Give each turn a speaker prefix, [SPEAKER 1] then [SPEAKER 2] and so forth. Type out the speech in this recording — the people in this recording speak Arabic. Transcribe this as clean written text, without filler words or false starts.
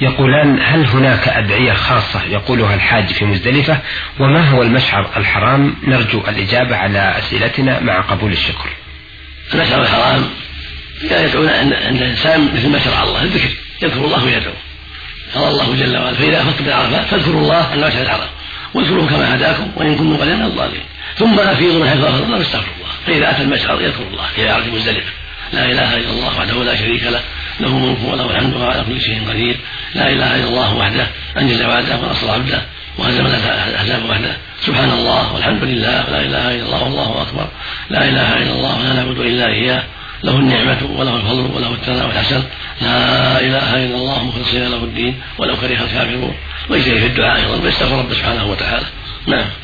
[SPEAKER 1] يقولان: هل هناك أدعية خاصة يقولها الحاج في مزدلفة؟ وما هو المشعر الحرام؟ نرجو الإجابة على أسئلتنا مع قبول الشكر.
[SPEAKER 2] المشعر الحرام يدعون عند الإنسان مثل ما شرع الله الذكر، يذكر الله ويدعو. قال الله جل وعلا: فإذا أفضتم من عرفات فاذكروا الله عند المشعر الحرام واذكروه كما هداكم وإن كنتم قليلا من الضالين ثم أفيضوا من حيث أفاض الله واستغفروا الله. فإذا أتى المشعر يذكر الله في عرفة مزدلفة: لا إله إلا الله وحده لا شريك له، له الملك وله الحمد وهو على كل شيء قدير. لا إله إلا الله وحده أنجز وعده ونصر عبده وهزم الأحزاب وحده. سبحان الله والحمد لله ولا إله إلا الله والله أكبر. لا إله إلا الله ولا نعبد إلا إياه، له النعمة وله الفضل وله الثناء والحسن. لا إله إلا الله مخلصين له الدين ولو كره الكافرون. ويجتهد في الدعاء أيضا ويستغفر ربه سبحانه وتعالى. نعم.